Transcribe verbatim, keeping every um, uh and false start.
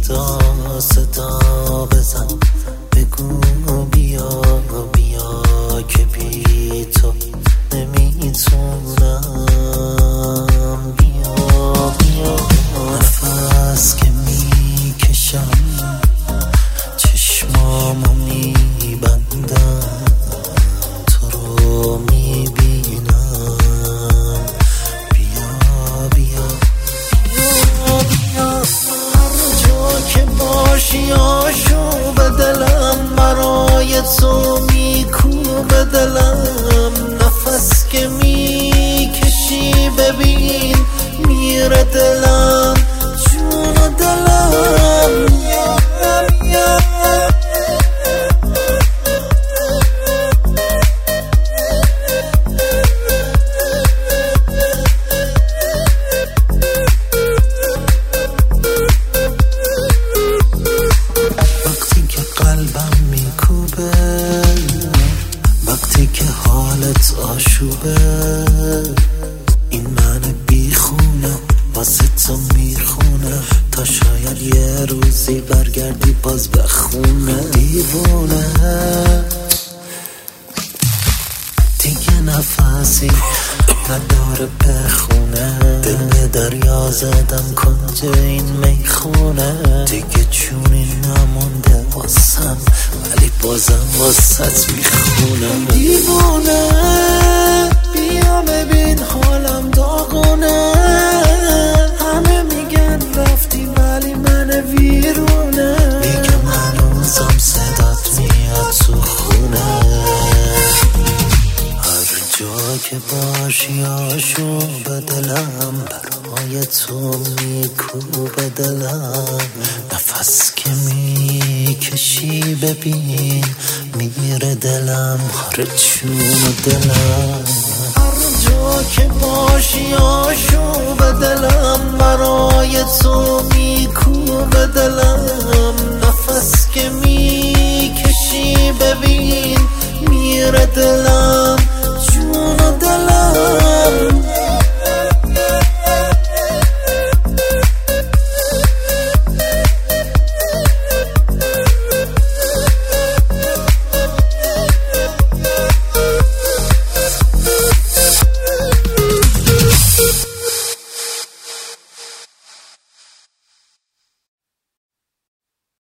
صدا صدا بزن، بگو بیا بیا که بی تو نمیتونم. بیا بیا نفس که میکشم، چشمامو میبندم، تو رو میبینم. بیا بیا بیا بیا هر جا که باشی آشوب دلم، برای تو میکوب دلم. نفس که میکشی ببین میره دلم، جون دلم. بیا بیا وقتی که قلبم میکوبه، وقتی که حالت آشوبه، این من بیخونه واسه تو میخونه، تا شاید یه روزی برگردی باز بخونه. دیوونه دیگه نفسی نداره بخونه، دل به دریا زدم کنج این میخونه. دیگه جونی نمونده واسم، ولی بازم واسط میخونم. دیوونه بیا ببین حالم داغونه، همه میگن رفتی ولی من ویرونه. میگم هنوزم صدات میاد تو خونه، جا که باشی آشوب دلم، برای تو میکوب دلم. نفس که میکشی ببین میره دلم، هر جون دلم. هر جا که باشی آشوب دلم، برای تو میکوب دلم. نفس که میکشی ببین میره دلم.